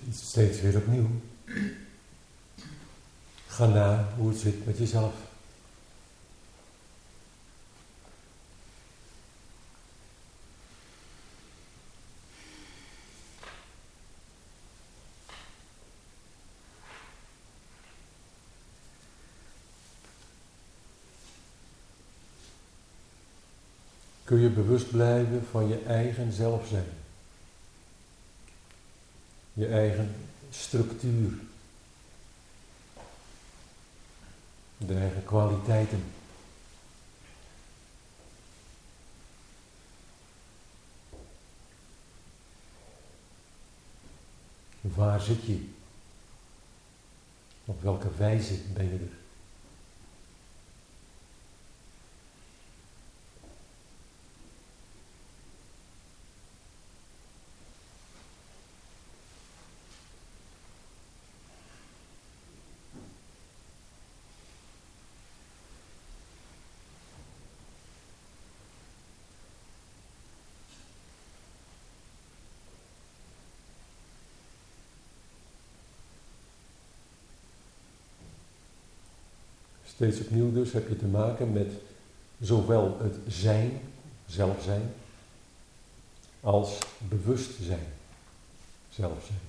Steeds weer opnieuw. Ga na hoe het zit met jezelf. Kun je bewust blijven van je eigen zelf zijn. Je eigen structuur. De eigen kwaliteiten. Waar zit je? Op welke wijze ben je er? Steeds opnieuw dus heb je te maken met zowel het zijn, zelf zijn, als bewustzijn, zelf zijn.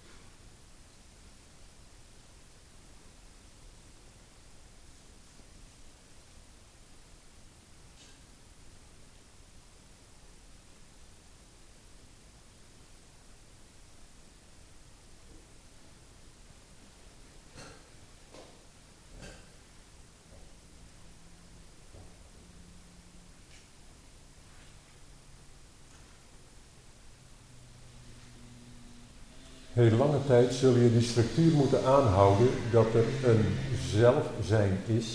Heel lange tijd zul je die structuur moeten aanhouden dat er een zelfzijn is,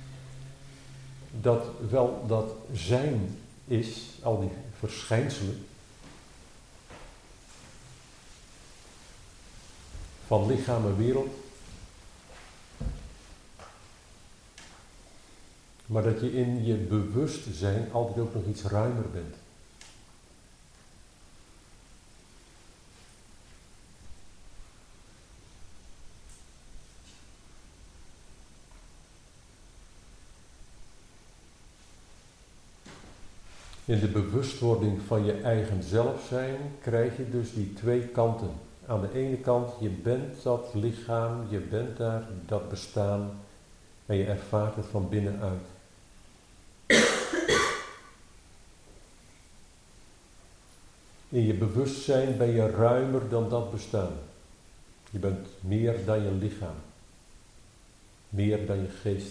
dat wel dat zijn is, al die verschijnselen van lichaam en wereld, maar dat je in je bewustzijn altijd ook nog iets ruimer bent. In de bewustwording van je eigen zelf zijn krijg je dus die twee kanten. Aan de ene kant, je bent dat lichaam, je bent daar dat bestaan en je ervaart het van binnenuit. In je bewustzijn ben je ruimer dan dat bestaan. Je bent meer dan je lichaam, meer dan je geest.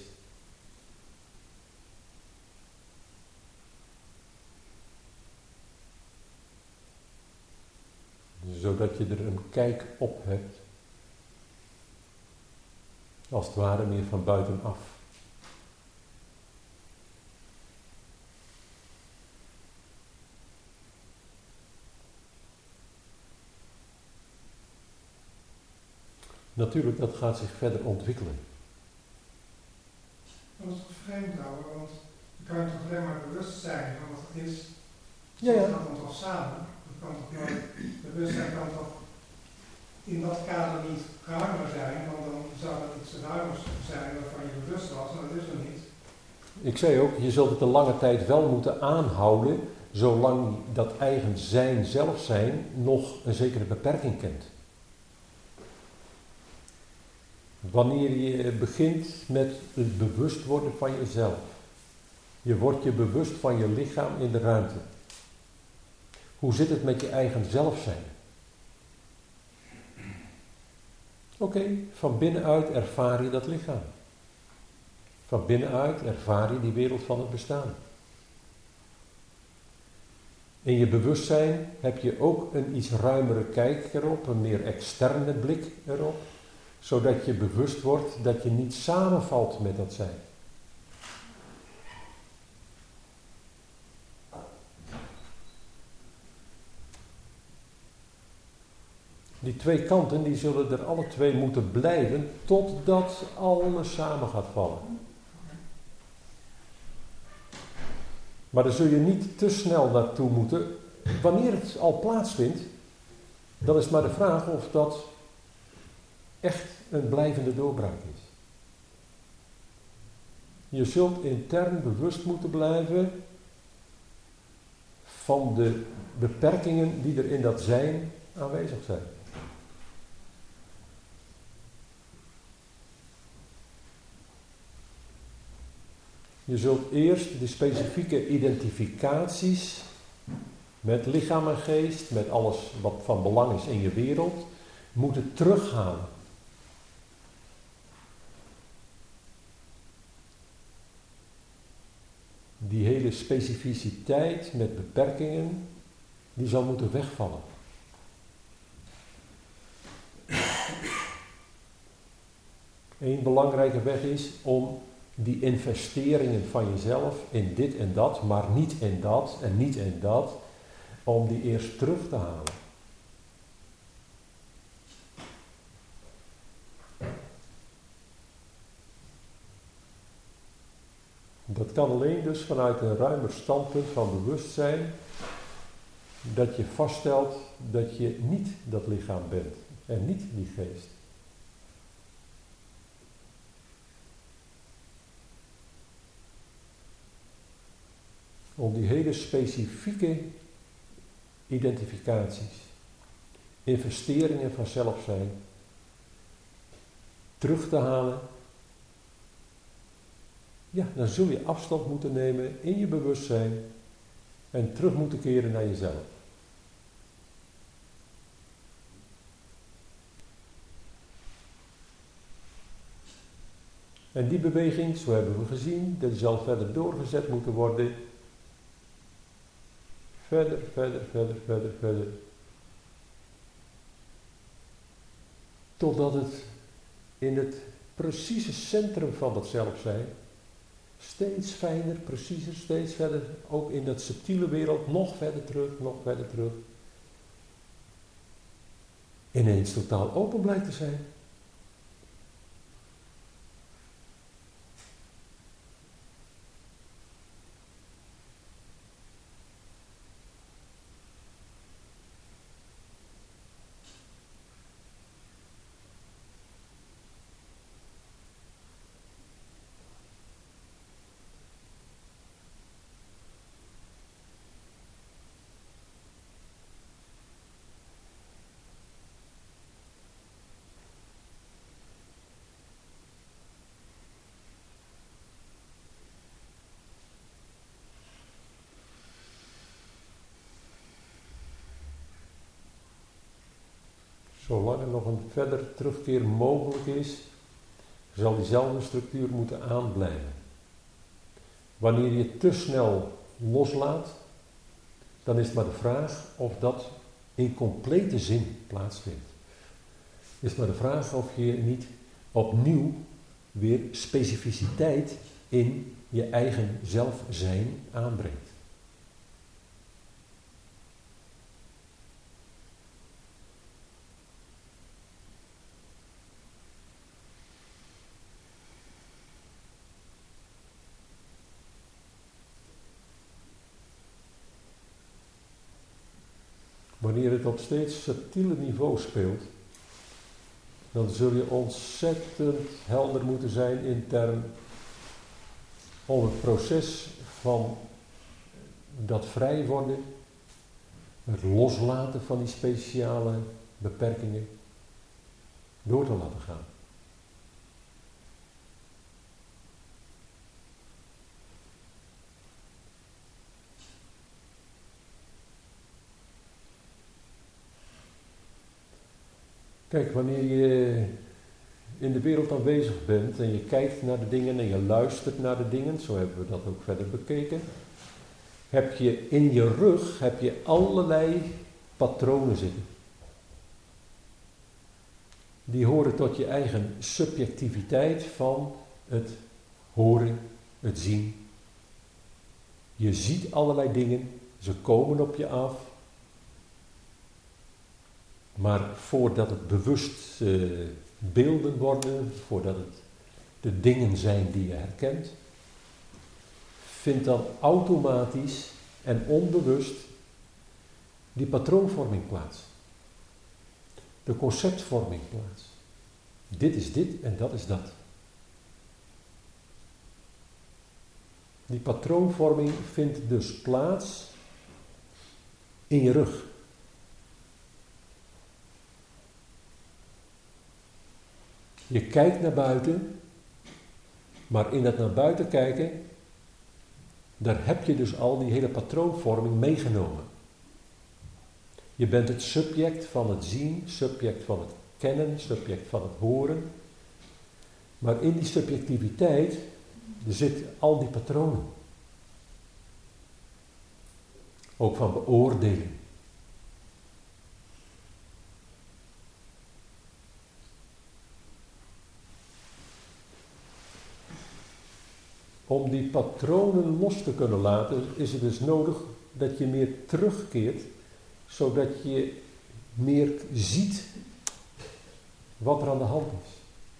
Zodat je er een kijk op hebt, als het ware meer van buitenaf. Natuurlijk, dat gaat zich verder ontwikkelen. Dat is toch vreemd nou, want je kan je toch alleen maar bewust zijn van wat het is. Ja. Dat gaat dan toch samen? Kan toch nooit, bewustzijn kan toch in dat kader niet ruimer zijn, want dan zou het iets ruimers zijn waarvan je bewust was, en dat is er niet. Ik zei ook, je zult het een lange tijd wel moeten aanhouden, zolang dat eigen zijn, zelf zijn, nog een zekere beperking kent. Wanneer je begint met het bewust worden van jezelf, je wordt je bewust van je lichaam in de ruimte. Hoe zit het met je eigen zelf zijn? Oké, van binnenuit ervaar je dat lichaam. Van binnenuit ervaar je die wereld van het bestaan. In je bewustzijn heb je ook een iets ruimere kijk erop, een meer externe blik erop, zodat je bewust wordt dat je niet samenvalt met dat zijn. Die twee kanten die zullen er alle twee moeten blijven totdat alles samen gaat vallen. Maar daar zul je niet te snel naartoe moeten. Wanneer het al plaatsvindt, dan is maar de vraag of dat echt een blijvende doorbraak is. Je zult intern bewust moeten blijven van de beperkingen die er in dat zijn aanwezig zijn. Je zult eerst de specifieke identificaties met lichaam en geest, met alles wat van belang is in je wereld, moeten terughalen. Die hele specificiteit met beperkingen, die zal moeten wegvallen. Eén belangrijke weg is om die investeringen van jezelf in dit en dat, maar niet in dat en niet in dat, om die eerst terug te halen. Dat kan alleen dus vanuit een ruimer standpunt van bewustzijn, dat je vaststelt dat je niet dat lichaam bent en niet die geest. Om die hele specifieke identificaties, investeringen van zelfzijn, terug te halen. Ja, dan zul je afstand moeten nemen in je bewustzijn en terug moeten keren naar jezelf. En die beweging, zo hebben we gezien, die zal verder doorgezet moeten worden. Verder. Totdat het in het precieze centrum van dat zelfzijn steeds fijner, preciezer, steeds verder, ook in dat subtiele wereld, nog verder terug, ineens totaal open blijkt te zijn. Zolang er nog een verder terugkeer mogelijk is, zal diezelfde structuur moeten aanblijven. Wanneer je te snel loslaat, dan is het maar de vraag of dat in complete zin plaatsvindt. Is maar de vraag of je niet opnieuw weer specificiteit in je eigen zelfzijn aanbrengt. Wanneer het op steeds subtiele niveau speelt, dan zul je ontzettend helder moeten zijn intern om het proces van dat vrij worden, het loslaten van die speciale beperkingen, door te laten gaan. Kijk, wanneer je in de wereld aanwezig bent en je kijkt naar de dingen en je luistert naar de dingen, zo hebben we dat ook verder bekeken, heb je in je rug allerlei patronen zitten. Die horen tot je eigen subjectiviteit van het horen, het zien. Je ziet allerlei dingen, ze komen op je af. Maar voordat het bewust beelden worden, voordat het de dingen zijn die je herkent, vindt dan automatisch en onbewust die patroonvorming plaats. De conceptvorming plaats. Dit is dit en dat is dat. Die patroonvorming vindt dus plaats in je rug. Je kijkt naar buiten, maar in dat naar buiten kijken, daar heb je dus al die hele patroonvorming meegenomen. Je bent het subject van het zien, subject van het kennen, subject van het horen. Maar in die subjectiviteit zitten al die patronen. Ook van beoordeling. Om die patronen los te kunnen laten, is het dus nodig dat je meer terugkeert, zodat je meer ziet wat er aan de hand is.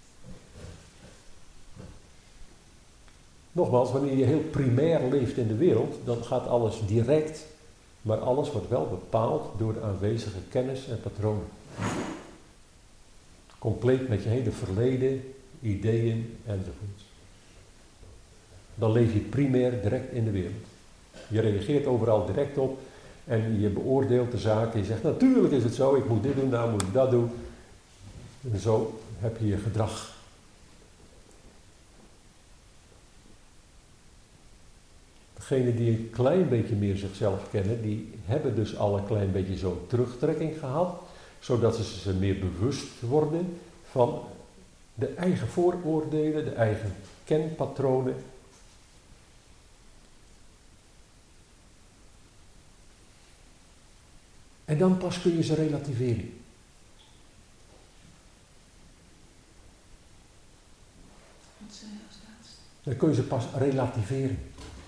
Nogmaals, wanneer je heel primair leeft in de wereld, dan gaat alles direct, maar alles wordt wel bepaald door de aanwezige kennis en patronen. Compleet met je hele verleden, ideeën enzovoort. Dan leef je primair direct in de wereld. Je reageert overal direct op en je beoordeelt de zaken. Je zegt, natuurlijk is het zo, ik moet dit doen, nou moet ik dat doen. En zo heb je je gedrag. Degenen die een klein beetje meer zichzelf kennen, die hebben dus al een klein beetje zo'n terugtrekking gehad, zodat ze zich meer bewust worden van de eigen vooroordelen, de eigen kenpatronen. En dan pas kun je ze relativeren. Wat zei je als laatste? Dan kun je ze pas relativeren.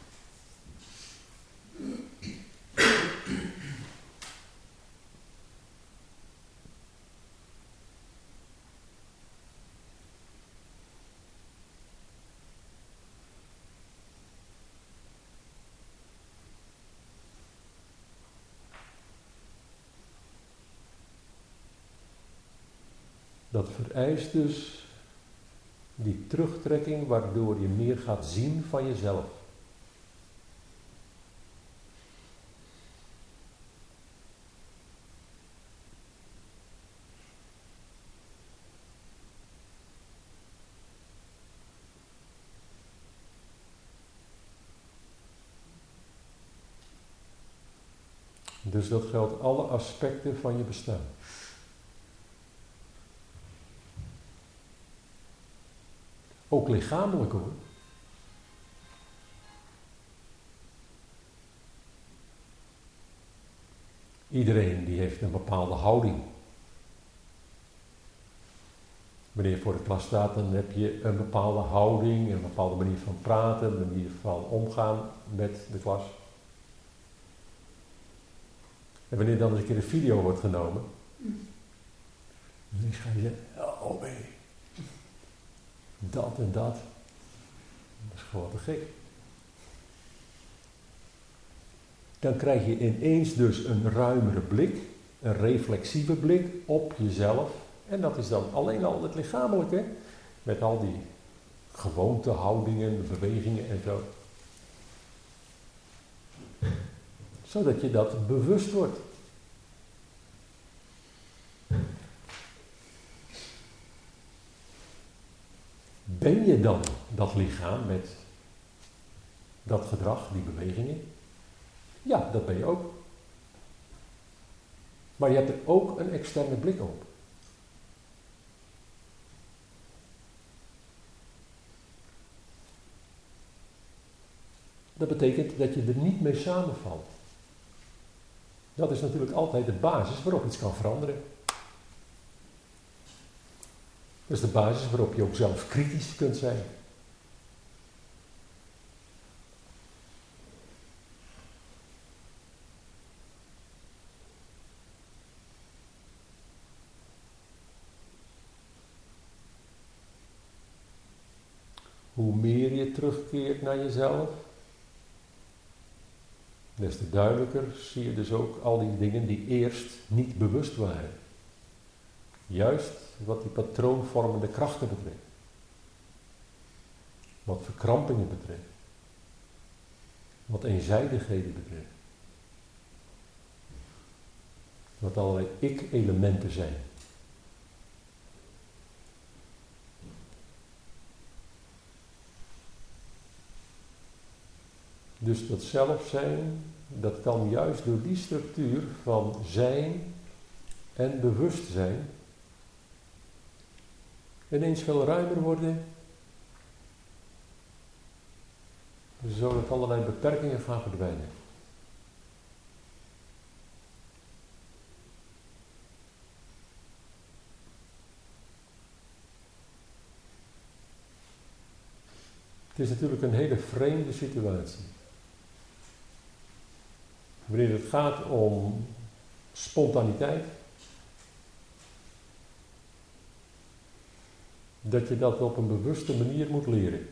Dat vereist dus die terugtrekking waardoor je meer gaat zien van jezelf. Dus dat geldt alle aspecten van je bestaan. Ook lichamelijk hoor. Iedereen die heeft een bepaalde houding. Wanneer je voor de klas staat, dan heb je een bepaalde houding, een bepaalde manier van praten, een manier van omgaan met de klas. En wanneer dan eens een keer een video wordt genomen, dan ga je zeggen, oh nee, dat en dat. Dat is gewoon te gek. Dan krijg je ineens dus een ruimere blik, een reflexieve blik op jezelf. En dat is dan alleen al het lichamelijke, met al die gewoontehoudingen, bewegingen en zo. Zodat je dat bewust wordt. Ben je dan dat lichaam met dat gedrag, die bewegingen? Ja, dat ben je ook. Maar je hebt er ook een externe blik op. Dat betekent dat je er niet mee samenvalt. Dat is natuurlijk altijd de basis waarop iets kan veranderen. Dat is de basis waarop je ook zelf kritisch kunt zijn. Hoe meer je terugkeert naar jezelf, des te duidelijker zie je dus ook al die dingen die eerst niet bewust waren. Juist wat die patroonvormende krachten betreft. Wat verkrampingen betreft. Wat eenzijdigheden betreft. Wat allerlei ik-elementen zijn. Dus dat zelfzijn, dat kan juist door die structuur van zijn en bewustzijn ineens veel ruimer worden, zodat allerlei beperkingen gaan verdwijnen. Het is natuurlijk een hele vreemde situatie. Wanneer het gaat om spontaniteit, dat je dat op een bewuste manier moet leren.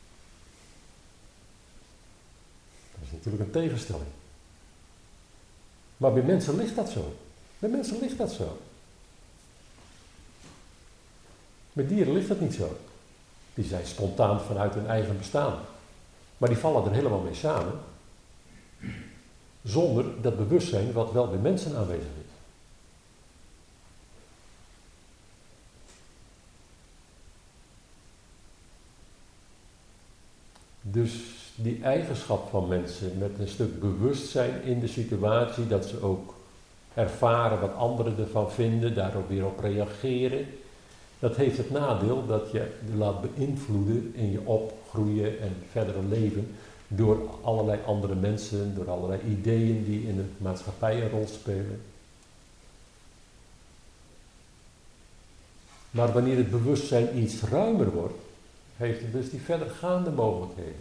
Dat is natuurlijk een tegenstelling. Maar bij mensen ligt dat zo. Bij mensen ligt dat zo. Met dieren ligt dat niet zo. Die zijn spontaan vanuit hun eigen bestaan. Maar die vallen er helemaal mee samen. Zonder dat bewustzijn wat wel bij mensen aanwezig is. Dus die eigenschap van mensen met een stuk bewustzijn in de situatie, dat ze ook ervaren wat anderen ervan vinden, daarop weer op reageren, dat heeft het nadeel dat je je laat beïnvloeden in je opgroeien en verdere leven door allerlei andere mensen, door allerlei ideeën die in de maatschappij een rol spelen. Maar wanneer het bewustzijn iets ruimer wordt, heeft het dus die verdergaande mogelijkheden.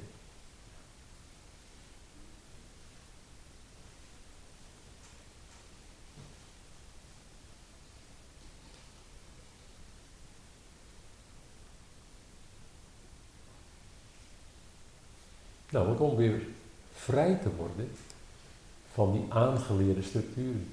Nou, om weer vrij te worden van die aangeleerde structuren.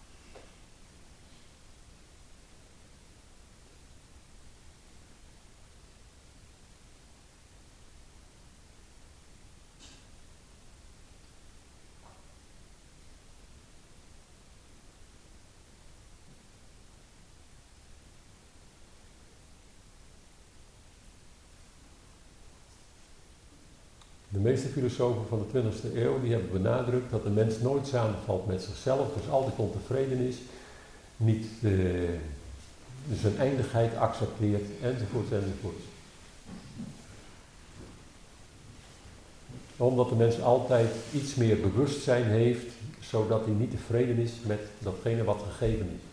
De meeste filosofen van de 20e eeuw die hebben benadrukt dat de mens nooit samenvalt met zichzelf, dus altijd ontevreden is, niet zijn eindigheid accepteert, enzovoort, enzovoort. Omdat de mens altijd iets meer bewustzijn heeft, zodat hij niet tevreden is met datgene wat gegeven is.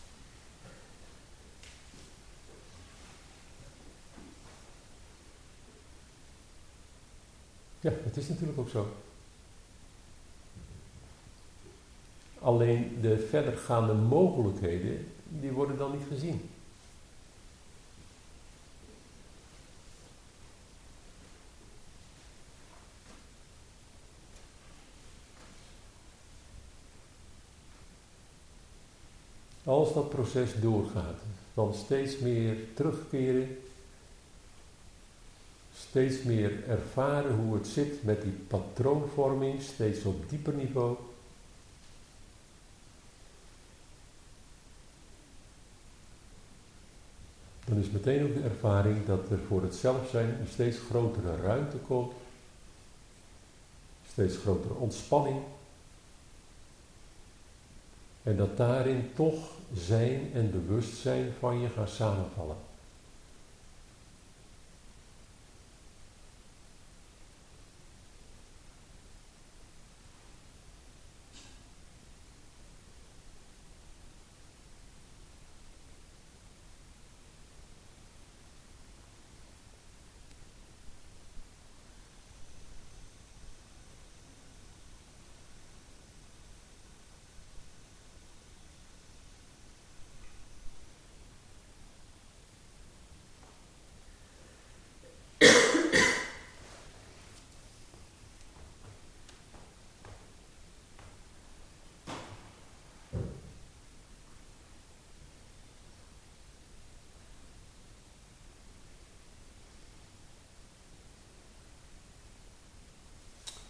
Ja, het is natuurlijk ook zo. Alleen de verdergaande mogelijkheden, die worden dan niet gezien. Als dat proces doorgaat, dan steeds meer terugkeren, steeds meer ervaren hoe het zit met die patroonvorming, steeds op dieper niveau. Dan is meteen ook de ervaring dat er voor het zelfzijn een steeds grotere ruimte komt, steeds grotere ontspanning. En dat daarin toch zijn en bewustzijn van je gaan samenvallen.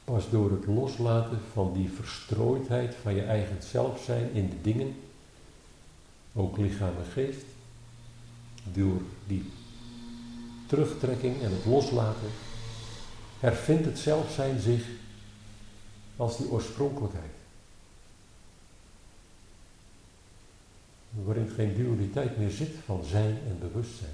Pas door het loslaten van die verstrooidheid van je eigen zelf zijn in de dingen, ook lichaam en geest, door die terugtrekking en het loslaten, hervindt het zelfzijn zich als die oorspronkelijkheid. Waarin geen dualiteit meer zit van zijn en bewustzijn.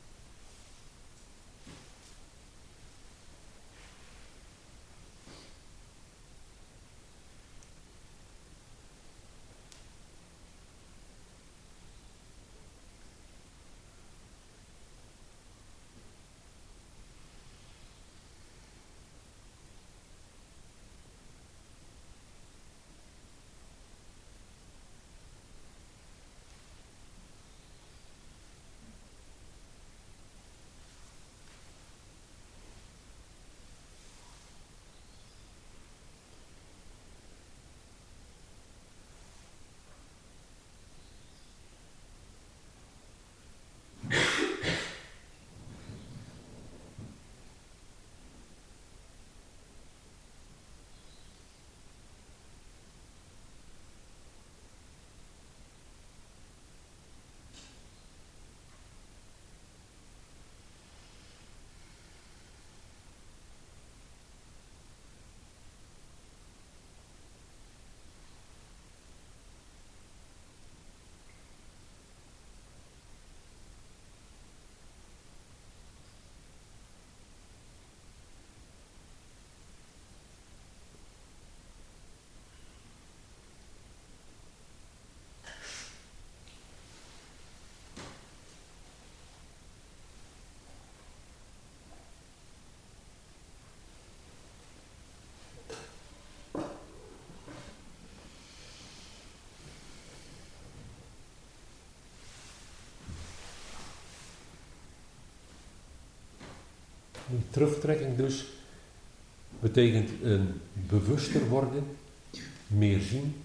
Die terugtrekking dus betekent een bewuster worden, meer zien.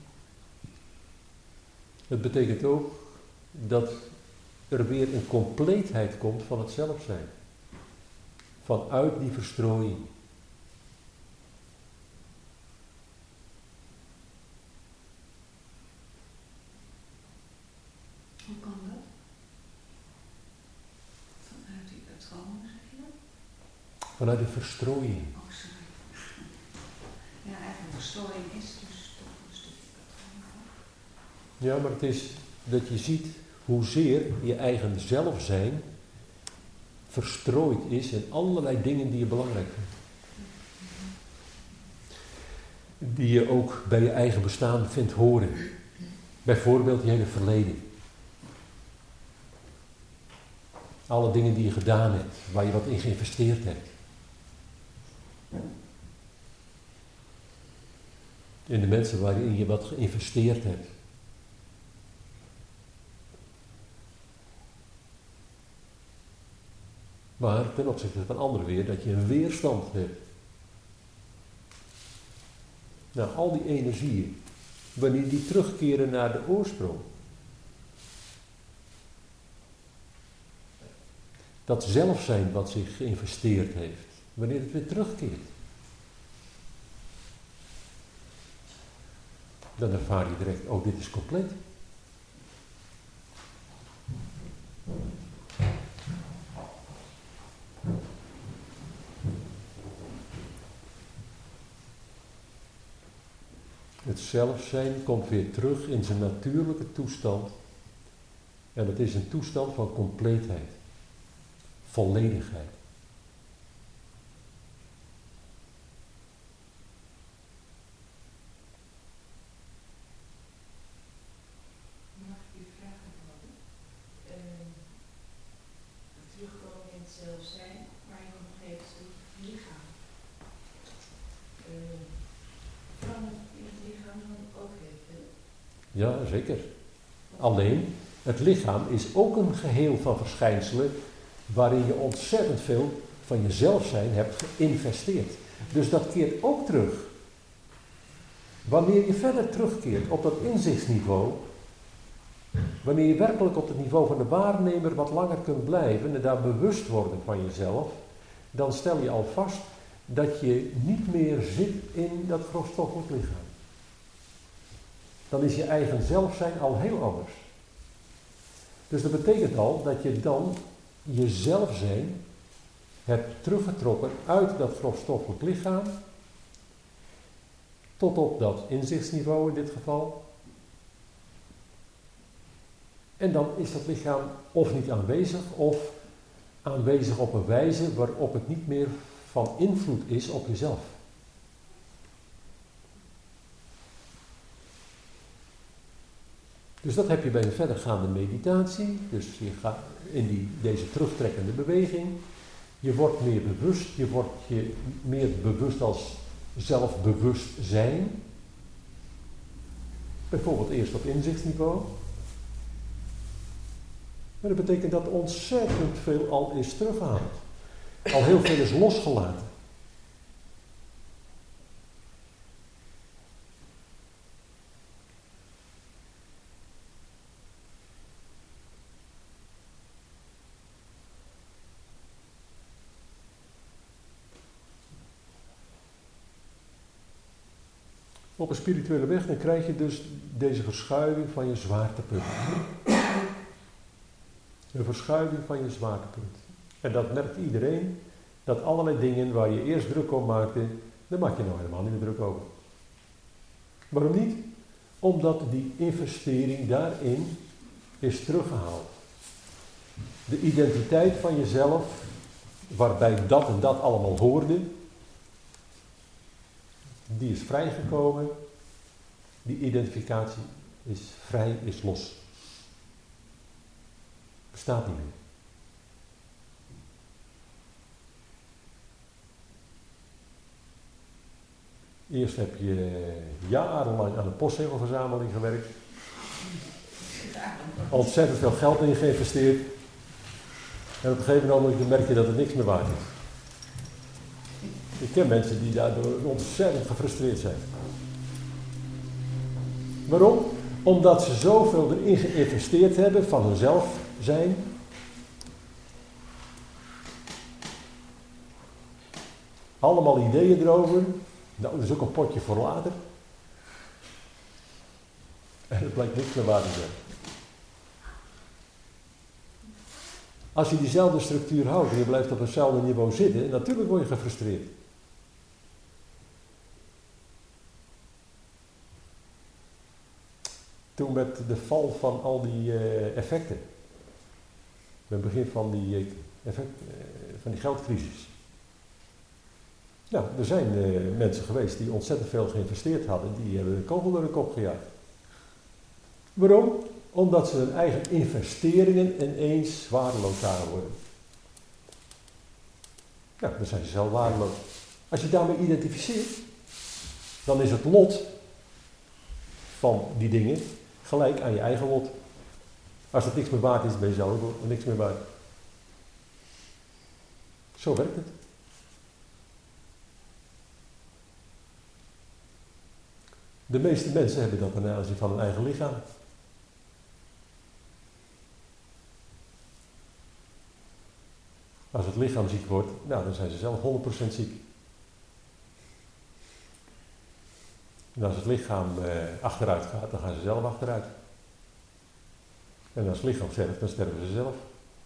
Het betekent ook dat er weer een compleetheid komt van het zelfzijn. Vanuit die verstrooiing. Hoe kan dat? Vanuit die patronen, zeg je? Vanuit de verstrooiing. Oh, sorry. Ja, eigenlijk verstrooiing is dus toch een stukje patroon. Ja, maar het is dat je ziet hoezeer je eigen zelfzijn verstrooid is in allerlei dingen die je belangrijk vindt. Die je ook bij je eigen bestaan vindt horen. Bijvoorbeeld je hele verleden. Alle dingen die je gedaan hebt, waar je wat in geïnvesteerd hebt. In de mensen waarin je wat geïnvesteerd hebt. Maar ten opzichte van anderen weer, dat je een weerstand hebt. Nou, al die energieën, wanneer die terugkeren naar de oorsprong. Dat zelfzijn wat zich geïnvesteerd heeft, wanneer het weer terugkeert. Dan ervaar je direct, oh, dit is compleet. Het zelfzijn komt weer terug in zijn natuurlijke toestand. En het is een toestand van compleetheid. Volledigheid. Mag ik u vragen worden? Terugkomen in het zelfzijn, maar je nog even het lichaam. Verandert in het lichaam dan ook heel veel? Ja, zeker. Alleen, het lichaam is ook een geheel van verschijnselen waarin je ontzettend veel van je zelfzijn hebt geïnvesteerd. Dus dat keert ook terug. Wanneer je verder terugkeert op dat inzichtsniveau, wanneer je werkelijk op het niveau van de waarnemer wat langer kunt blijven en daar bewust worden van jezelf, dan stel je al vast dat je niet meer zit in dat grofstoffelijk lichaam. Dan is je eigen zelf zijn al heel anders. Dus dat betekent al dat je dan jezelf zijn hebt teruggetrokken uit dat grofstoffelijk lichaam tot op dat inzichtsniveau in dit geval. En dan is dat lichaam of niet aanwezig of aanwezig op een wijze waarop het niet meer van invloed is op jezelf. Dus dat heb je bij een verdergaande meditatie. Dus je gaat in deze terugtrekkende beweging. Je wordt meer bewust. Je wordt je meer bewust als zelfbewustzijn. Bijvoorbeeld eerst op inzichtsniveau. Maar dat betekent dat ontzettend veel al is teruggehaald. Al heel veel is losgelaten. Op een spirituele weg dan krijg je dus deze verschuiving van je zwaartepunt. Een verschuiving van je zwaartepunt. En dat merkt iedereen, dat allerlei dingen waar je eerst druk om maakte, daar maak je nou helemaal niet meer druk over. Waarom niet? Omdat die investering daarin is teruggehaald. De identiteit van jezelf, waarbij dat en dat allemaal hoorde, die is vrijgekomen. Die identificatie is vrij, is los. Bestaat niet meer. Eerst heb je jarenlang aan de postzegelverzameling gewerkt. Ontzettend veel geld in geïnvesteerd. En op een gegeven moment merk je dat het niks meer waard is. Ik ken mensen die daardoor ontzettend gefrustreerd zijn. Waarom? Omdat ze zoveel erin geïnvesteerd hebben van hunzelf zijn. Allemaal ideeën erover. Nou, dat is ook een potje voor later. En het blijkt niks meer waard te zijn. Als je diezelfde structuur houdt en je blijft op hetzelfde niveau zitten, natuurlijk word je gefrustreerd. Toen met de val van al die effecten, bij het begin van die geldcrisis. Nou, er zijn mensen geweest die ontzettend veel geïnvesteerd hadden, die hebben de kogel door de kop gejaagd. Waarom? Omdat ze hun eigen investeringen ineens waardeloos zagen worden. Nou, dan zijn ze zelf waardeloos. Als je daarmee identificeert, dan is het lot van die dingen gelijk aan je eigen lot. Als het niks meer waard is, ben je zelf ook niks meer waard. Zo werkt het. De meeste mensen hebben dat ten aanzien van hun eigen lichaam. Als het lichaam ziek wordt, nou, dan zijn ze zelf 100% ziek. En als het lichaam achteruit gaat, dan gaan ze zelf achteruit. En als het lichaam sterft, dan sterven ze zelf.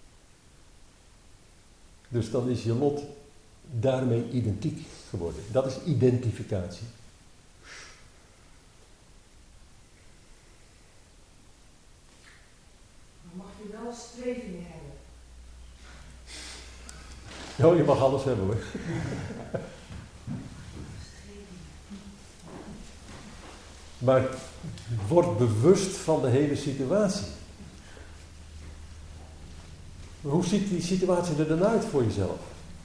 Dus dan is je lot daarmee identiek geworden. Dat is identificatie. Dan mag je wel strevingen hebben. Oh, je mag alles hebben hoor. Maar word bewust van de hele situatie. Hoe ziet die situatie er dan uit voor jezelf?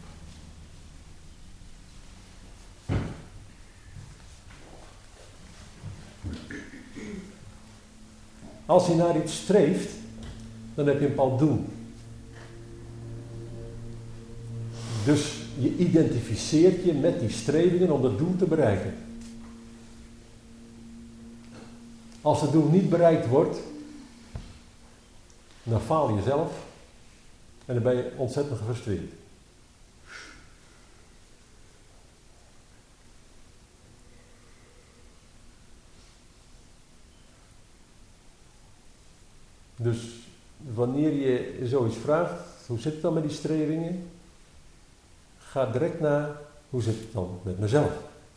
Als je naar iets streeft, dan heb je een bepaald doel. Dus je identificeert je met die strevingen om dat doel te bereiken. Als het doel niet bereikt wordt, dan faal je zelf en dan ben je ontzettend gefrustreerd. Dus wanneer je zoiets vraagt, hoe zit het dan met die strevingen? Ga direct naar, hoe zit het dan met mezelf?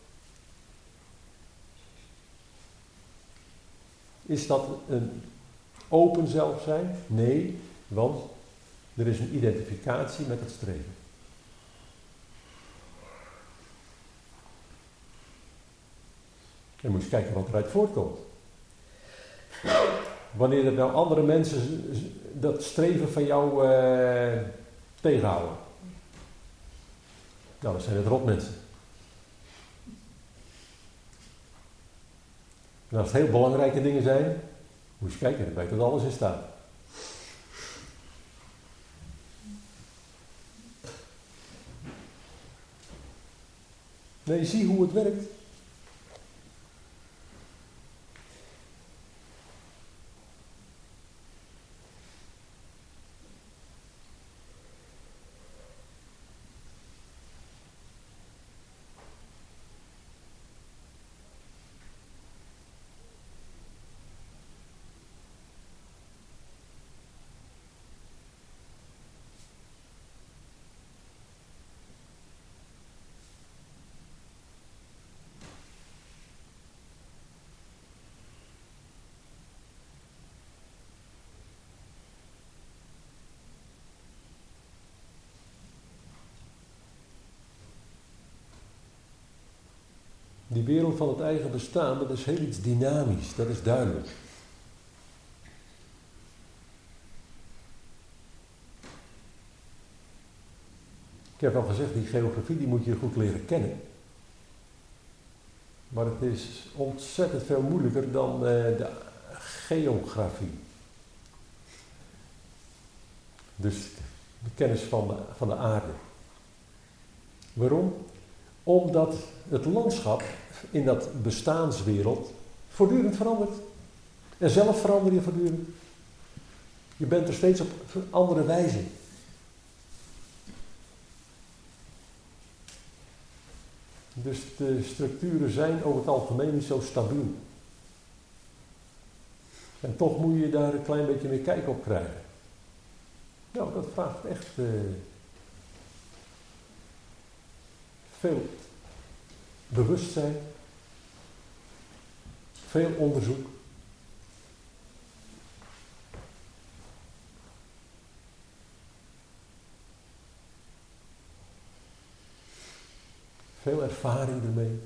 Is dat een open zelf zijn? Nee, want er is een identificatie met het streven. En moet je kijken wat eruit voortkomt. Wanneer er nou andere mensen dat streven van jou tegenhouden. Nou, dan zijn het rotmensen. En als het heel belangrijke dingen zijn, moet je kijken, dan weet dat alles in staat. Nee, zie hoe het werkt. Die wereld van het eigen bestaan, dat is heel iets dynamisch, dat is duidelijk. Ik heb al gezegd, die geografie die moet je goed leren kennen. Maar het is ontzettend veel moeilijker dan de geografie. Dus de kennis van de aarde. Waarom? Omdat het landschap in dat bestaanswereld voortdurend verandert. En zelf verander je voortdurend. Je bent er steeds op een andere wijze. Dus de structuren zijn over het algemeen niet zo stabiel. En toch moet je daar een klein beetje meer kijk op krijgen. Nou, dat vraagt echt veel bewustzijn, veel onderzoek. Veel ervaring ermee.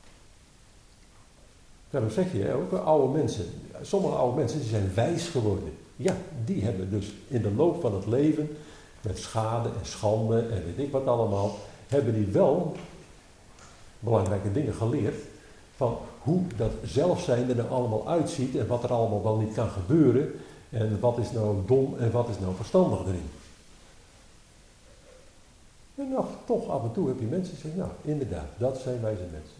Daarom zeg je ook, oude mensen, sommige oude mensen die zijn wijs geworden. Ja, die hebben dus in de loop van het leven, met schade en schande en weet ik wat allemaal, hebben die wel belangrijke dingen geleerd van hoe dat zelfzijn er allemaal uitziet en wat er allemaal wel niet kan gebeuren en wat is nou dom en wat is nou verstandig erin. En nou, toch af en toe heb je mensen die zeggen, nou inderdaad, dat zijn wijze mensen.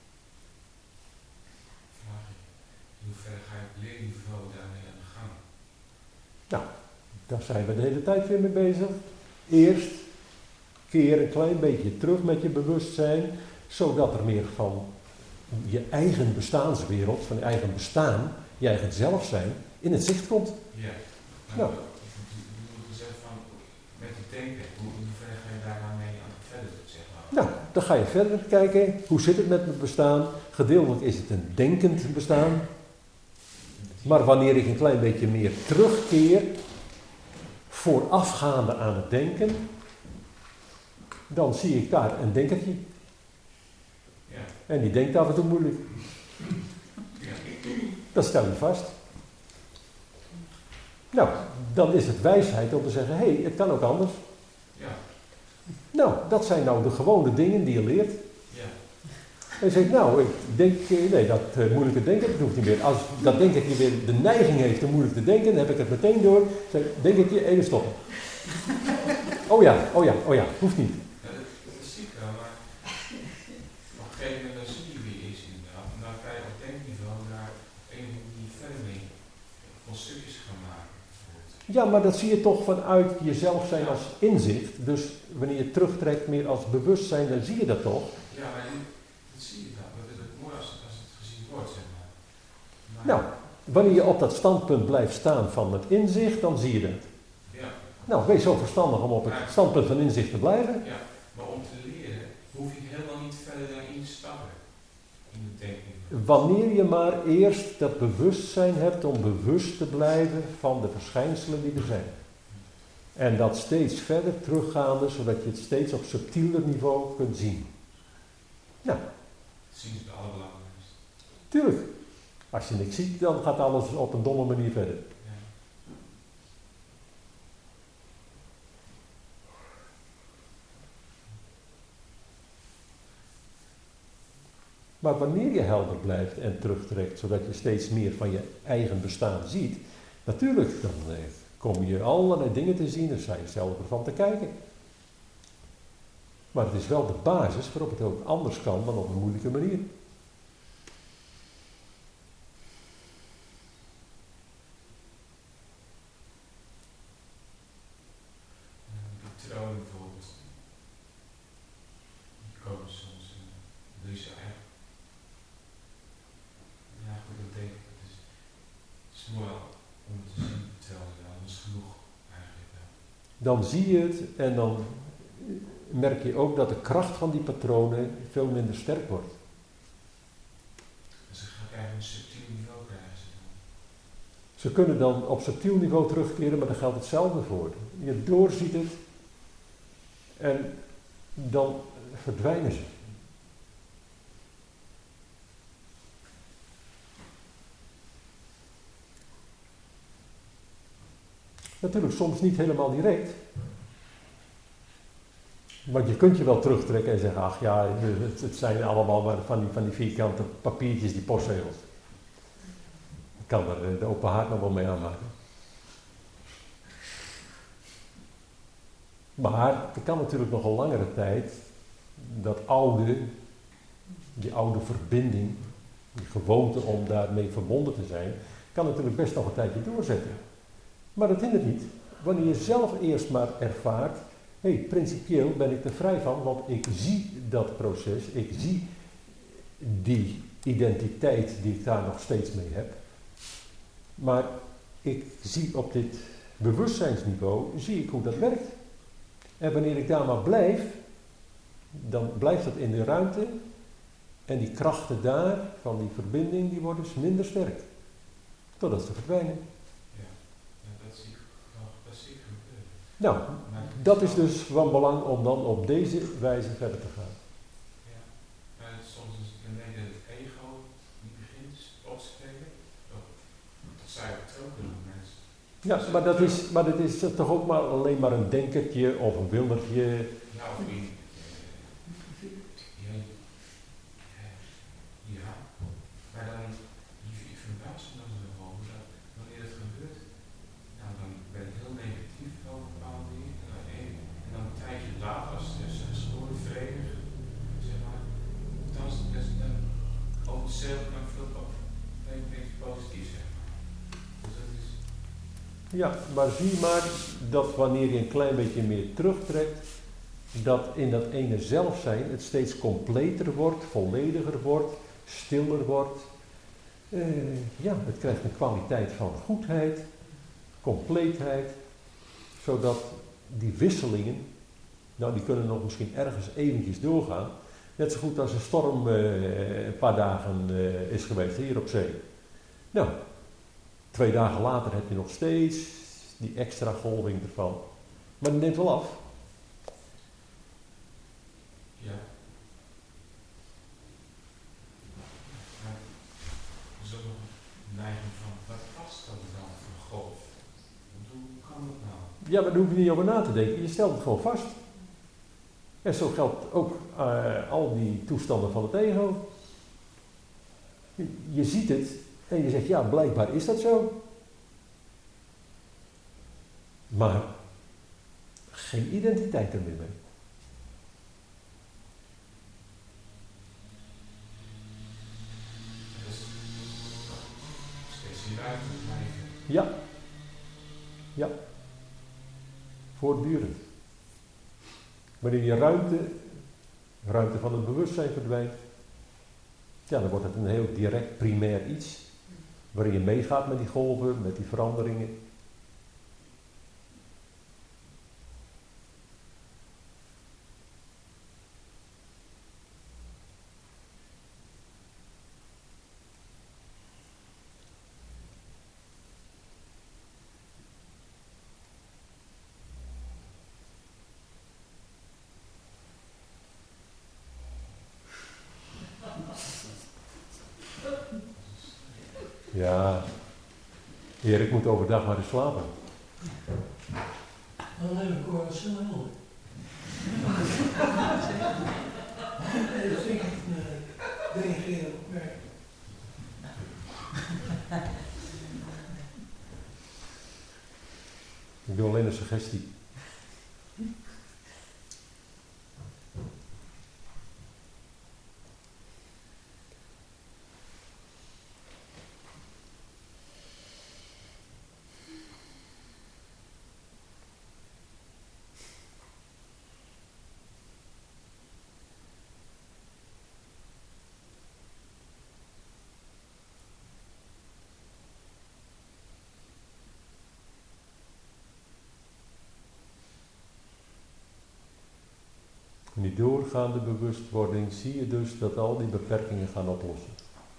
In hoeverre ga je op leerniveau daarmee aan de gang? Nou, daar zijn we de hele tijd weer mee bezig. Eerst keer een klein beetje terug met je bewustzijn, zodat er meer van je eigen bestaanswereld, van je eigen bestaan, je eigen zelfzijn, in het zicht komt. Ja. Nou. Je moet zeggen van, met het denken, hoe ver ga je daar nou mee aan verder, zeg maar? Nou, dan ga je verder kijken, hoe zit het met mijn bestaan? Gedeeltelijk is het een denkend bestaan. Maar wanneer ik een klein beetje meer terugkeer, voorafgaande aan het denken, dan zie ik daar een denkertje. Ja. En die denkt af en toe moeilijk. Ja. Dat stel je vast. Nou, dan is het wijsheid om te zeggen, hé, het kan ook anders. Ja. Nou, dat zijn nou de gewone dingen die je leert. Ja. En je zegt, nou, ik denk, nee, dat moeilijke denken, dat hoeft niet meer. Als dat denkertje weer de neiging heeft om moeilijk te denken, dan heb ik het meteen door. Zeg, denkertje, even stoppen. Oh ja, hoeft niet. Ja, dat is ziek wel, maar op een gegeven moment dan zie je wie is inderdaad. En dan kan je op denkniveau daar een niet verder mee van stukjes gaan maken. Ja, maar dat zie je toch vanuit jezelf zijn als inzicht. Dus wanneer je terugtrekt meer als bewustzijn, dan zie je dat toch. Ja, maar dat zie je dan. Dat is ook mooi als het gezien wordt, zeg maar. Nou, wanneer je op dat standpunt blijft staan van het inzicht, dan zie je dat. Ja. Nou, wees zo verstandig om op het standpunt van inzicht te blijven. Ja, maar om te leren hoef je helemaal niet verder daarin te stappen. In de denking. Wanneer je maar eerst dat bewustzijn hebt om bewust te blijven van de verschijnselen die er zijn. En dat steeds verder teruggaande, zodat je het steeds op subtieler niveau kunt zien. Nou. Zien is het allerbelangrijkste. Tuurlijk. Als je niks ziet, dan gaat alles op een domme manier verder. Ja. Maar wanneer je helder blijft en terugtrekt, zodat je steeds meer van je eigen bestaan ziet, natuurlijk, dan kom je allerlei dingen te zien, daar sta je zelf ervan te kijken. Maar het is wel de basis waarop het ook anders kan dan op een moeilijke manier. Patronen bijvoorbeeld, die komen soms en doe je ze eigenlijk. Ja, goed, dat denk ik. Het is mooi om te zien, terwijl dat is genoeg eigenlijk. Ja. Dan zie je het en dan merk je ook dat de kracht van die patronen veel minder sterk wordt. Dus ze gaan eigenlijk een subtiel niveau krijgen. Ze kunnen dan op subtiel niveau terugkeren, maar daar geldt hetzelfde voor. Je doorziet het en dan verdwijnen ze. Natuurlijk soms niet helemaal direct. Want je kunt je wel terugtrekken en zeggen, ach ja, het zijn allemaal maar van die vierkante papiertjes, die postzegels. Ik kan er de open haard nog wel mee aanmaken. Maar er kan natuurlijk nog een langere tijd die oude verbinding, die gewoonte om daarmee verbonden te zijn, kan natuurlijk best nog een tijdje doorzetten. Maar dat hindert niet. Wanneer je zelf eerst maar ervaart, principieel ben ik er vrij van, want ik zie dat proces, ik zie die identiteit die ik daar nog steeds mee heb. Maar ik zie op dit bewustzijnsniveau, zie ik hoe dat werkt. En wanneer ik daar maar blijf, dan blijft dat in de ruimte. En die krachten daar, van die verbinding, die worden dus minder sterk. Totdat ze verdwijnen. Ja, dat zie ik gebeuren. Nou, dat is dus van belang om dan op deze wijze verder te gaan. Ja, maar soms is het beneden het ego die begint op te spelen. Dat zou je het ook doen, mensen. Ja, maar dat is toch ook maar alleen maar een denkertje of een wildertje. Ja, of in. Ja, maar dan, je verbaast me dan zo over dat wanneer het gebeurt, nou dan ben ik heel negatief over bepaalde dingen. En dan een tijdje later, als het is geschoren, vredig, zeg maar, dan over het zelf kan ik veel positief zeg maar. Dus dat is. Ja, maar zie maar dat wanneer je een klein beetje meer terugtrekt, dat in dat ene zelf zijn het steeds completer wordt, vollediger wordt, stiller wordt. Het krijgt een kwaliteit van goedheid, compleetheid, zodat die wisselingen, nou die kunnen nog misschien ergens eventjes doorgaan, net zo goed als een storm een paar dagen is geweest hier op zee. Nou, 2 dagen later heb je nog steeds die extra golving ervan. Maar die neemt wel af. Ja. Maar er is ook nog een neiging van, wat past dat dan voor golf? Hoe kan dat nou? Ja, maar daar hoef je niet over na te denken. Je stelt het gewoon vast. En zo geldt ook al die toestanden van het ego. Je ziet het en je zegt, ja, blijkbaar is dat zo. Maar geen identiteit er meer mee. Steeds die ruimte blijven. Ja. Ja. Voortdurend. Wanneer je ruimte van het bewustzijn verdwijnt, ja, dan wordt het een heel direct primair iets. waarin je meegaat met die golven, met die veranderingen. Ja, Erik moet overdag maar eens slapen. Dan heb ik wel snel hoor. Nee, dat vind ik reageren op werk. Ik doe alleen een suggestie. In die doorgaande bewustwording zie je dus dat al die beperkingen gaan oplossen.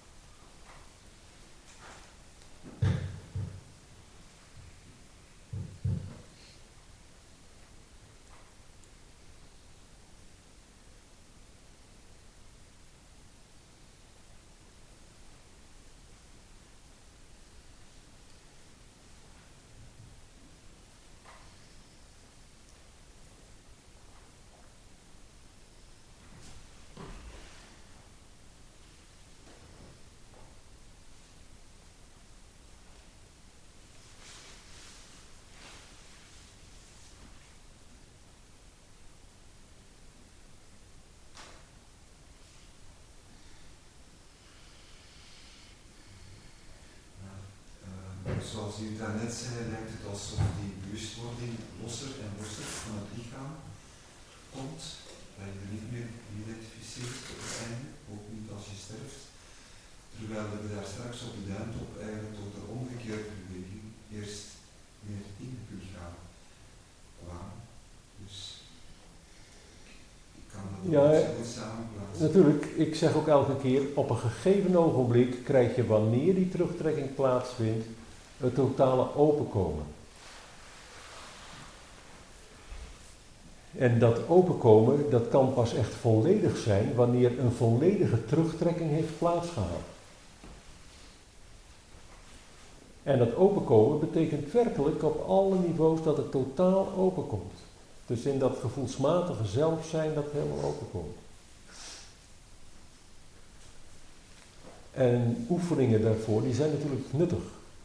Zoals u daarnet zei, lijkt het alsof die bewustwording losser en losser van het lichaam komt, dat je er niet meer identificeert op het einde, ook niet als je sterft, terwijl we daar straks op de duimtop eigenlijk tot de omgekeerde beweging eerst meer in het lichaam kwamen. Dus ik kan dat ook goed samenplaatsen. Natuurlijk, ik zeg ook elke keer, op een gegeven ogenblik krijg je, wanneer die terugtrekking plaatsvindt, het totale openkomen. En dat openkomen, dat kan pas echt volledig zijn wanneer een volledige terugtrekking heeft plaatsgehad. En dat openkomen betekent werkelijk op alle niveaus dat het totaal openkomt. Dus in dat gevoelsmatige zelf zijn dat helemaal openkomt. En oefeningen daarvoor, die zijn natuurlijk nuttig.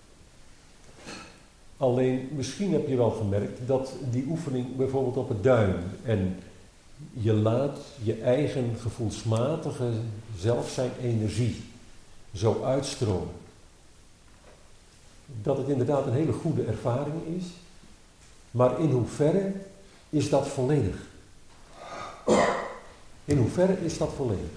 Alleen, misschien heb je wel gemerkt dat die oefening bijvoorbeeld op het duim en je laat je eigen gevoelsmatige zelfzijn energie zo uitstromen. Dat het inderdaad een hele goede ervaring is, maar in hoeverre is dat volledig? In hoeverre is dat volledig?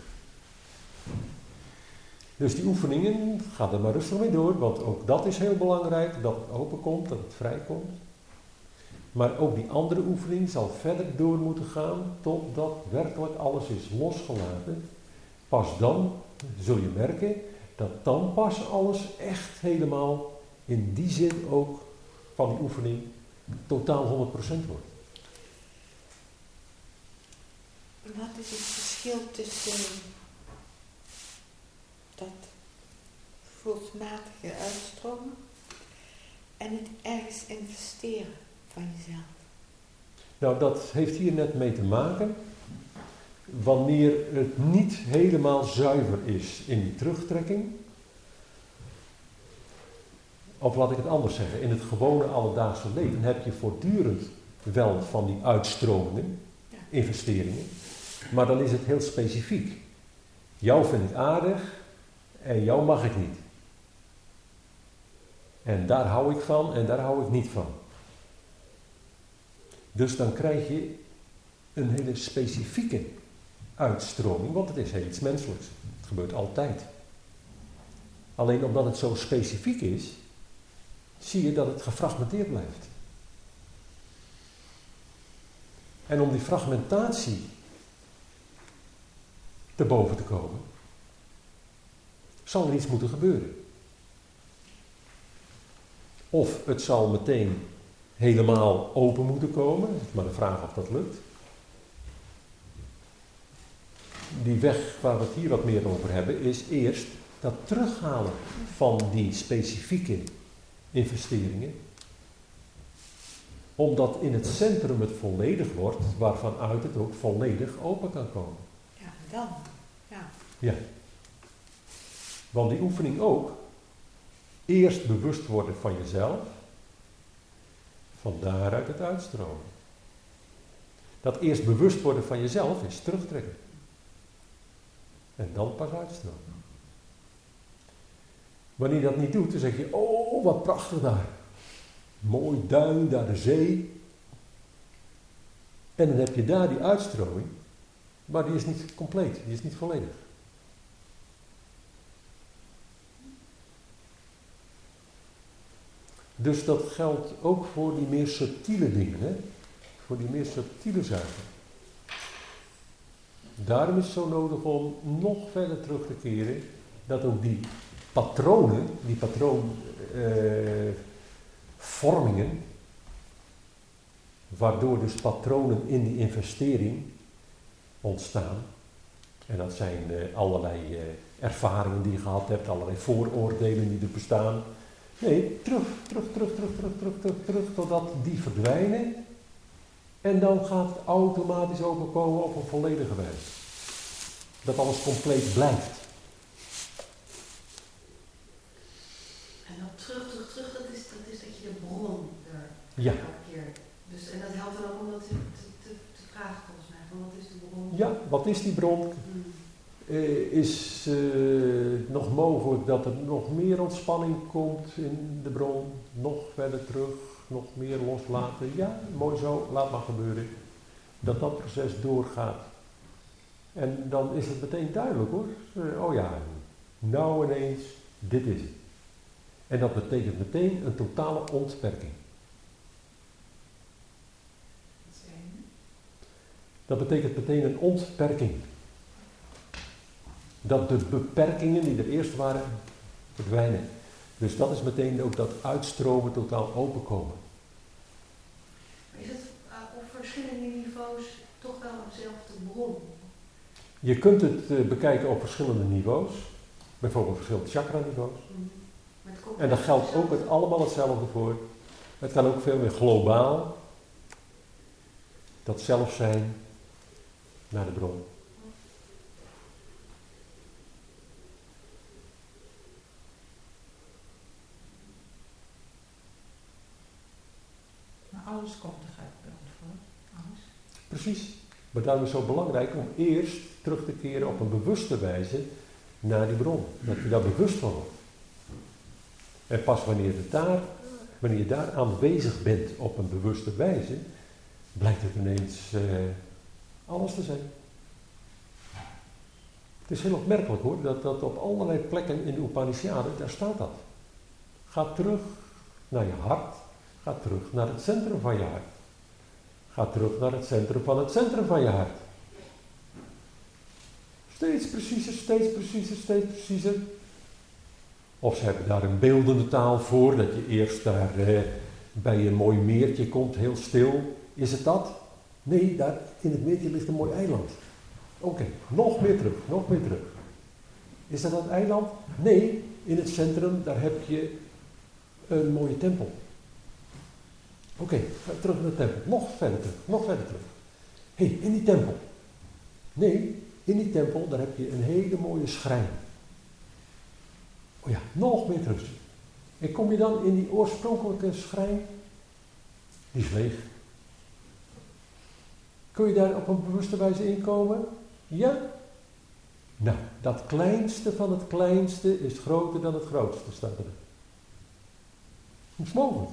Dus die oefeningen, ga er maar rustig mee door, want ook dat is heel belangrijk, dat het openkomt, dat het vrijkomt. Maar ook die andere oefening zal verder door moeten gaan, totdat werkelijk alles is losgelaten. Pas dan zul je merken dat dan pas alles echt helemaal in die zin ook van die oefening totaal 100% wordt. Wat is het verschil tussen dat gevoelsmatige uitstromen en het ergens investeren van jezelf? Nou, dat heeft hier net mee te maken. Wanneer het niet helemaal zuiver is in die terugtrekking, of laat ik het anders zeggen, in het gewone alledaagse leven heb je voortdurend wel van die uitstromingen, investeringen, maar dan is het heel specifiek. Jou vind ik aardig en jou mag ik niet. En daar hou ik van en daar hou ik niet van. Dus dan krijg je een hele specifieke uitstroming, want het is heel iets menselijks. Het gebeurt altijd. Alleen omdat het zo specifiek is, zie je dat het gefragmenteerd blijft. En om die fragmentatie te boven te komen, zal er iets moeten gebeuren. Of het zal meteen helemaal open moeten komen, het is maar de vraag of dat lukt. Die weg waar we het hier wat meer over hebben, is eerst dat terughalen van die specifieke investeringen, omdat in het centrum het volledig wordt, waarvan uit het ook volledig open kan komen. Ja, dan. Ja. Ja. Want die oefening ook, eerst bewust worden van jezelf, van daaruit het uitstromen. Dat eerst bewust worden van jezelf is terugtrekken. En dan pas uitstromen. Wanneer je dat niet doet, dan zeg je, oh wat prachtig daar. Mooi duin, daar de zee. En dan heb je daar die uitstroming, maar die is niet compleet, die is niet volledig. Dus dat geldt ook voor die meer subtiele dingen, hè? Voor die meer subtiele zaken. Daarom is het zo nodig om nog verder terug te keren, dat ook die patronen, die patroonvormingen, waardoor dus patronen in die investering ontstaan, en dat zijn allerlei ervaringen die je gehad hebt, allerlei vooroordelen die er bestaan. Nee, terug, totdat die verdwijnen. En dan gaat het automatisch openkomen op een volledige wijze. Dat alles compleet blijft. En dan terug, dat is dat je de bron er Ja. elke keer. Dus, en dat helpt dan ook om dat te vragen volgens mij. Van wat is de bron? Ja, wat is die bron? Is nog mogelijk dat er nog meer ontspanning komt in de bron, nog verder terug, nog meer loslaten? Ja, mooi zo, laat maar gebeuren. Dat proces doorgaat. En dan is het meteen duidelijk hoor. Oh ja, nou ineens, dit is het. En dat betekent meteen een totale ontperking. Dat betekent meteen een ontperking. Dat de beperkingen die er eerst waren, verdwijnen. Dus dat is meteen ook dat uitstromen totaal openkomen. Is het op verschillende niveaus toch wel dezelfde bron? Je kunt het bekijken op verschillende niveaus. Bijvoorbeeld verschillende chakra-niveaus. En daar geldt ook het allemaal hetzelfde voor. Het kan ook veel meer globaal. Dat zelf zijn naar de bron. Maar alles komt toch uit de bron voor? Alles? Precies. Maar daarom is het zo belangrijk om eerst terug te keren op een bewuste wijze naar die bron. Dat je daar bewust van wordt. En pas wanneer je daar aanwezig bent op een bewuste wijze, blijkt het ineens alles te zijn. Het is heel opmerkelijk hoor, dat op allerlei plekken in de Upanishaden, daar staat dat. Ga terug naar je hart, ga terug naar het centrum van je hart. Ga terug naar het centrum van het centrum van je hart. Steeds preciezer, steeds preciezer, steeds preciezer. Of ze hebben daar een beeldende taal voor, dat je eerst daar bij een mooi meertje komt, heel stil. Is het dat? Nee, daar in het meertje ligt een mooi eiland. Oké, nog meer terug, nog meer terug. Is dat eiland? Nee, in het centrum, daar heb je een mooie tempel. Oké, ga terug naar de tempel. Nog verder terug, nog verder terug. Hé, in die tempel. Nee, in die tempel, daar heb je een hele mooie schrijn. Oh ja, nog meer terug. En kom je dan in die oorspronkelijke schrijn? Die is leeg. Kun je daar op een bewuste wijze inkomen? Ja? Nou, dat kleinste van het kleinste is groter dan het grootste, staat er. Hoe is mogelijk?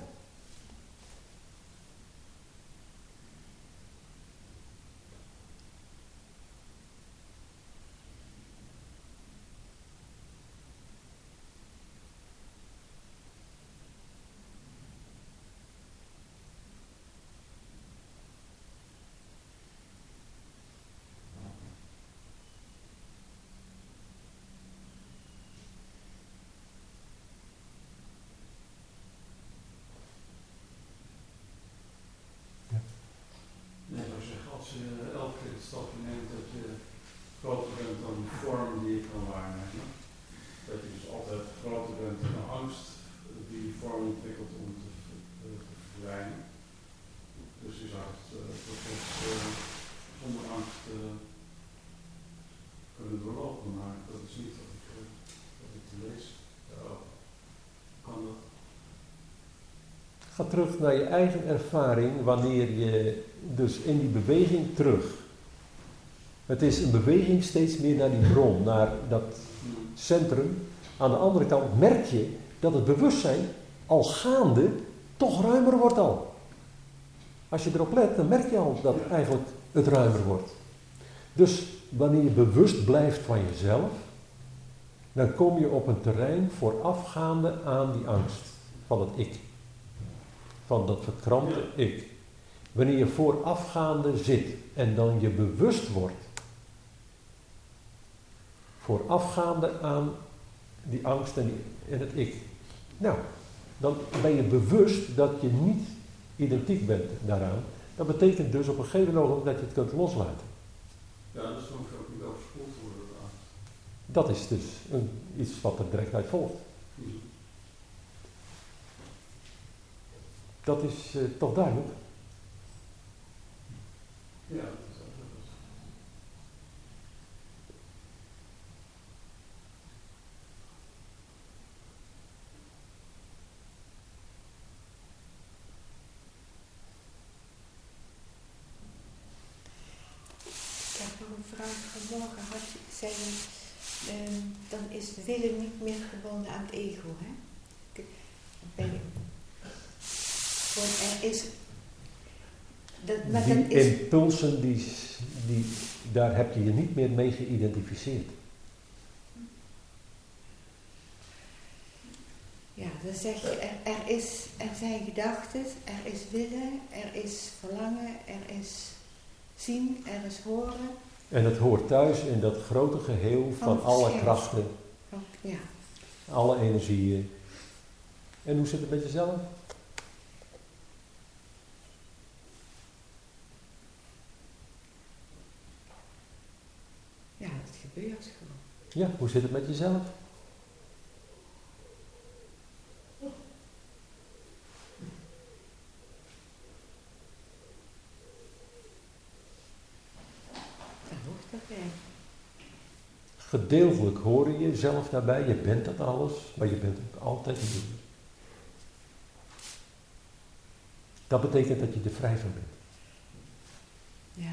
je zou het proces zonder angst kunnen doorlopen, maar dat is niet wat ik lees daarover. Kan dat? Ga terug naar je eigen ervaring wanneer je dus in die beweging terug. Het is een beweging steeds meer naar die bron, naar dat centrum. Aan de andere kant merk je dat het bewustzijn al gaande toch ruimer wordt al. Als je erop let, dan merk je al dat eigenlijk het ruimer wordt. Dus wanneer je bewust blijft van jezelf, dan kom je op een terrein voorafgaande aan die angst van het ik. Van dat verkrampte ik. Wanneer je voorafgaande zit en dan je bewust wordt, voorafgaande aan die angst en het ik. Nou, dan ben je bewust dat je niet identiek bent daaraan. Dat betekent dus op een gegeven ogenblik dat je het kunt loslaten. Ja, dus dan hoef je ook niet overspoeld te worden. Dat is dus iets wat er direct uit volgt. Dat is toch duidelijk? Ja, dat is ook. Ik heb nog een vraag vanmorgen. Zei je, dan is willen niet meer gebonden aan het ego, hè? Er is... maar die dat is... impulsen, daar heb je je niet meer mee geïdentificeerd. Ja, dan zeg je, er zijn gedachten, er is willen, er is verlangen, er is zien, er is horen. En het hoort thuis in dat grote geheel van alle krachten, ja. alle energieën. En hoe zit het met jezelf? Ja, het gebeurt gewoon. Ja, hoe zit het met jezelf? Daar hoort dat bij. Gedeeltelijk hoor je jezelf daarbij, je bent dat alles, maar je bent ook altijd niet. Dat betekent dat je er vrij van bent. Ja.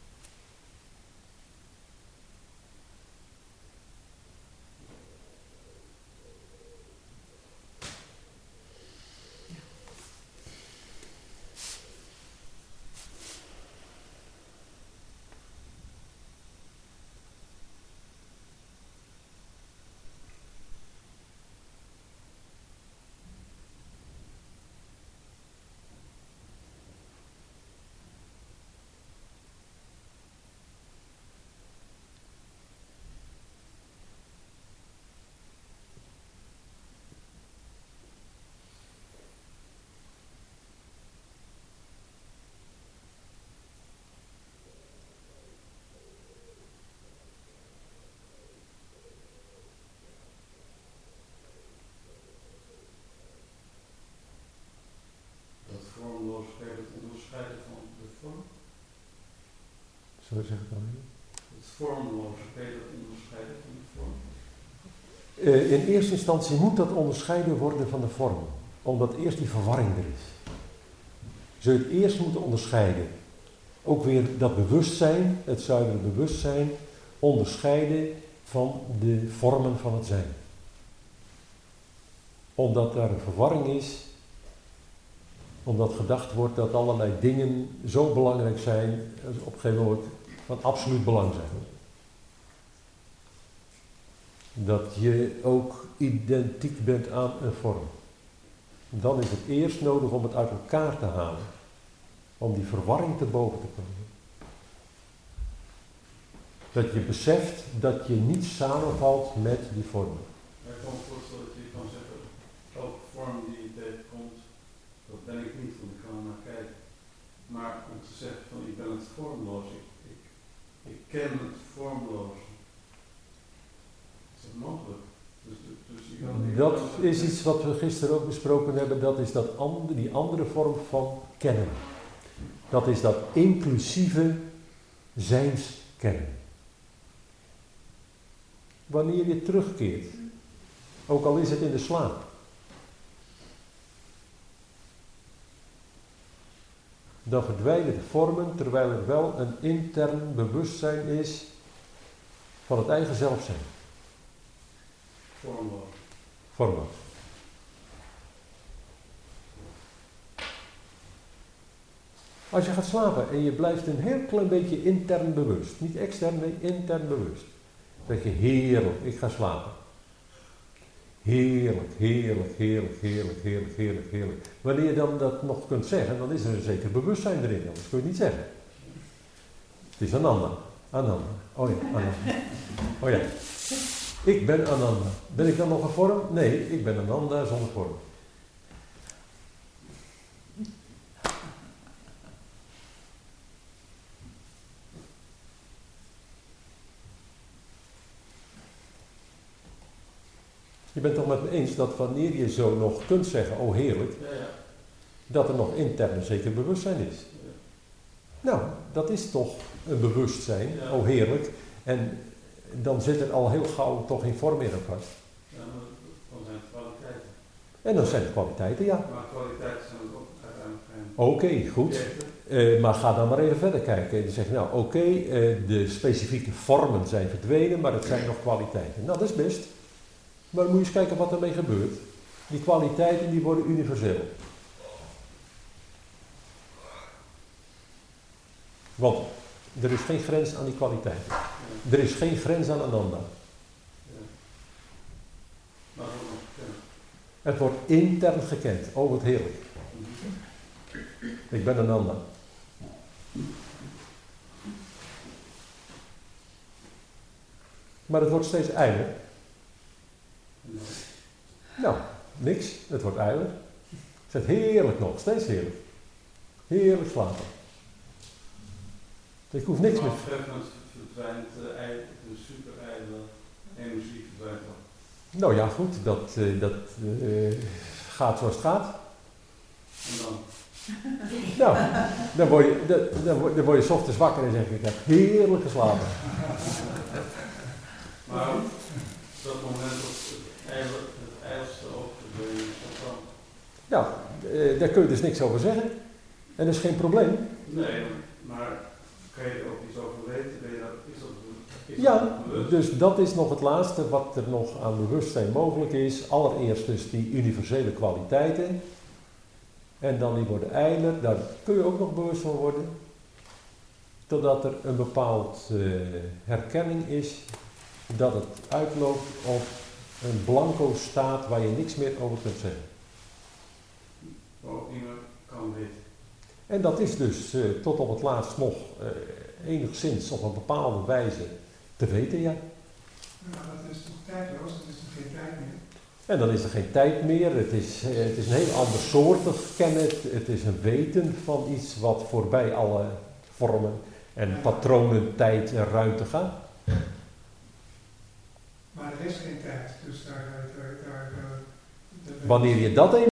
Vormloos, kan je dat onderscheiden van de vorm? Zo zeg ik dan niet. Het vormloze, kan je dat onderscheiden van de vorm? In eerste instantie moet dat onderscheiden worden van de vorm. Omdat eerst die verwarring er is. Zul je het eerst moeten onderscheiden. Ook weer dat bewustzijn, het zuivere bewustzijn, onderscheiden van de vormen van het zijn. Omdat daar een verwarring is, omdat gedacht wordt dat allerlei dingen zo belangrijk zijn, op een gegeven moment van absoluut belang zijn. Dat je ook identiek bent aan een vorm. Dan is het eerst nodig om het uit elkaar te halen. Om die verwarring te boven te komen. Dat je beseft dat je niet samenvalt met die vormen. Ik kan me voorstellen dat je kan zeggen, elke vorm die je tegenkomt, dat ben ik niet, want ik kan er naar kijken. Maar om te zeggen van ik ben het vormloos, ik ken het vormloos. Is dat mogelijk? Dat is iets wat we gisteren ook besproken hebben, dat is die andere vorm van kennen. Dat is dat inclusieve zijnskennen. Wanneer je terugkeert, ook al is het in de slaap, dan verdwijnen de vormen, terwijl er wel een intern bewustzijn is van het eigen zelf zijn. Vormloos. Als je gaat slapen en je blijft een heel klein beetje intern bewust, niet extern, nee, intern bewust. Dan denk je heerlijk, ik ga slapen. Heerlijk, heerlijk, heerlijk, heerlijk, heerlijk, heerlijk, heerlijk. Wanneer je dan dat nog kunt zeggen, dan is er een zeker bewustzijn erin, anders kun je het niet zeggen. Het is Ananda. Ananda. Oh ja, Ananda. Oh ja. Ik ben Ananda. Ben ik dan nog een vorm? Nee, ik ben Ananda zonder vorm. Je bent toch met me eens dat wanneer je zo nog kunt zeggen, oh heerlijk, dat er nog intern zeker bewustzijn is. Nou, dat is toch een bewustzijn, oh heerlijk, en dan zit er al heel gauw toch geen vorm meer aan vast. Ja, maar dan zijn het kwaliteiten. En dan zijn het kwaliteiten, ja. Maar kwaliteiten zijn ook uiteindelijk geen... Oké, goed. Maar ga dan maar even verder kijken. En dan zeg je, nou oké, de specifieke vormen zijn verdwenen, maar het zijn nog kwaliteiten. Nou, dat is best. Maar dan moet je eens kijken wat ermee gebeurt. Die kwaliteiten die worden universeel. Want er is geen grens aan die kwaliteiten. Er is geen grens aan Ananda. Het wordt intern gekend. Oh, wat heerlijk. Ik ben Ananda. Maar het wordt steeds eiler. Nou, niks. Het wordt eiler. Het is heerlijk nog. Steeds heerlijk. Heerlijk slapen. Ik hoef niks meer. Op een gegeven moment verdwijnt de super-ijdele energie verdwijnt al. Nou ja, goed. Dat gaat zoals het gaat. En dan? Nou, dan word je 's ochtends wakker en zeg je, ik heb heerlijk geslapen. Maar dat moment dat het ijlste ook verdwenen is, dan? Ja, daar kun je dus niks over zeggen. En dat is geen probleem. Nee, maar kan je er ook iets over weten? Ja, dus dat is nog het laatste wat er nog aan bewustzijn mogelijk is. Allereerst dus die universele kwaliteiten. En dan die worden eiler, daar kun je ook nog bewust van worden. Totdat er een bepaald herkenning is dat het uitloopt op een blanco staat waar je niks meer over kunt zeggen. Waar ook niemand kan weten. En dat is dus tot op het laatst nog enigszins op een bepaalde wijze te weten, ja. Nou, dat is toch tijdloos, dat is toch geen tijd meer? En dan is er geen tijd meer, het is een heel ander soortig kennen, het is een weten van iets wat voorbij alle vormen en patronen, tijd en ruimte gaat. Maar er is geen tijd, dus daar Wanneer je dat